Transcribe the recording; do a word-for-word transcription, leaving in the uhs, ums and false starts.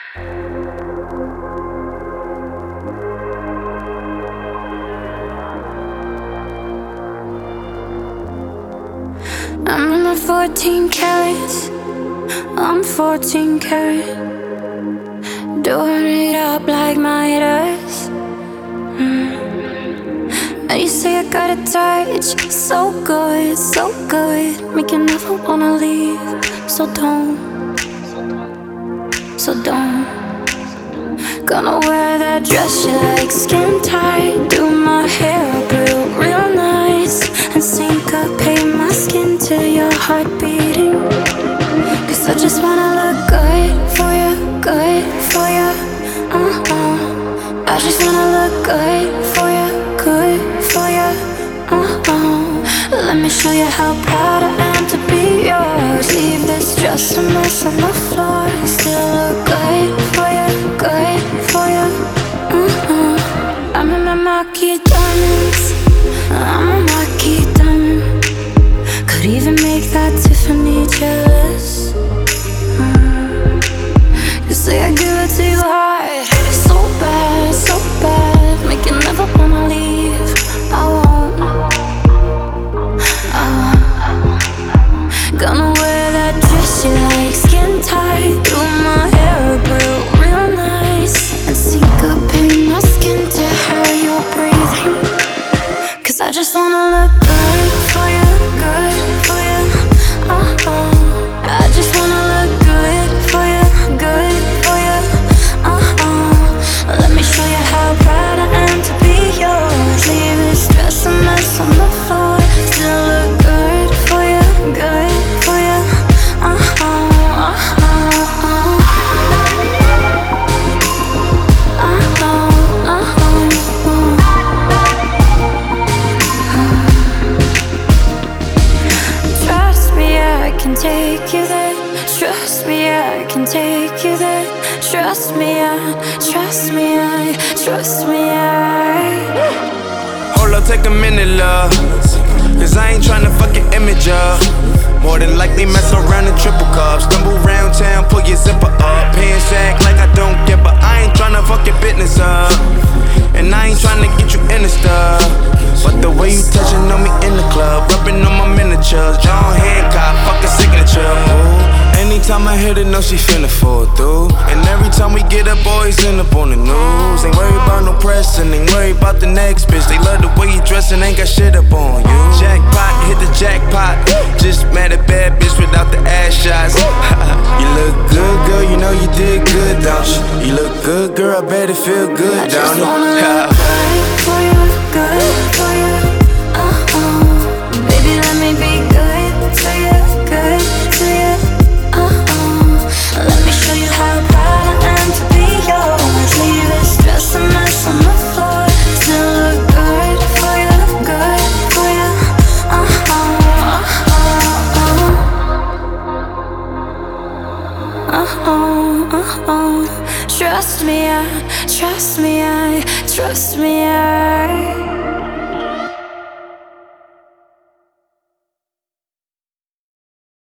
I'm in my fourteen carats, I'm fourteen karat, doing it up like Midas. mm. And you say I got a touch, so good, so good, make you never wanna leave. So don't, so don't. Gonna wear that dress you like, skin tight, do my hair up real, real nice, and syncopate my skin to your heart beating. Cause I just wanna look good for you, good for you, uh-uh. I just wanna look good for you, good for you, uh-uh. Let me show you how proud I am to be yours. Leave this dress a mess on the floor, still look good for you, good for you, uh-uh. I'm in my marquee diamonds, I'm a marquee diamond. Could even make that Tiffany jealous. mm. You say I give it to you hard, so bad, so bad, make you never wanna leave. I won't, I won't. Gonna wear that dress you like, skin tight, do my hair up real, real nice, and syncopate my skin to how you're breathing. Cause I just wanna look good for you, good for you, uh-uh. I just wanna look good for you, good for you, uh-uh. Let me show you how proud I am to be yours. Leave this dress a mess on the floor, still look good for you, good for you, uh-uh, uh-uh, uh-uh, uh-uh. Trust me, I can take you there. Trust me, I can take you there. Trust me, I, trust me, I, trust me, I. Hold up, take a minute, love, cause I ain't tryna fuck your image up. More than likely mess around in triple cups. Stumble round town, pull your zipper up. Pants act like I don't get, but I ain't tryna fuck your business up. And I ain't tryna get you in the stuff, but the way you touching on me in the club, rubbing on my miniatures, John Hancock, fuck a signature. Ooh. Anytime I hit it, know she finna fall through. And every time we get up, boys end up on the news. Ain't worried about no pressing, ain't worried about the next bitch. They love the way you dressing, ain't got shit up on you. Jackpot, hit the jackpot. Just mad at bad bitch without the ass shots. You look good, girl, you know you did good, don't you? You look good, girl, I bet it feel good, I don't just it? wanna look good for you, good for you, uh-uh. Baby, let me be good to you, good to you, uh-uh. Let me show you how proud I am to be yours. Leave this dress a mess on the floor, still look good for you, good for you, uh-uh, uh-uh, uh-uh, uh-uh. Trust me, I, trust me, I, trust me, I.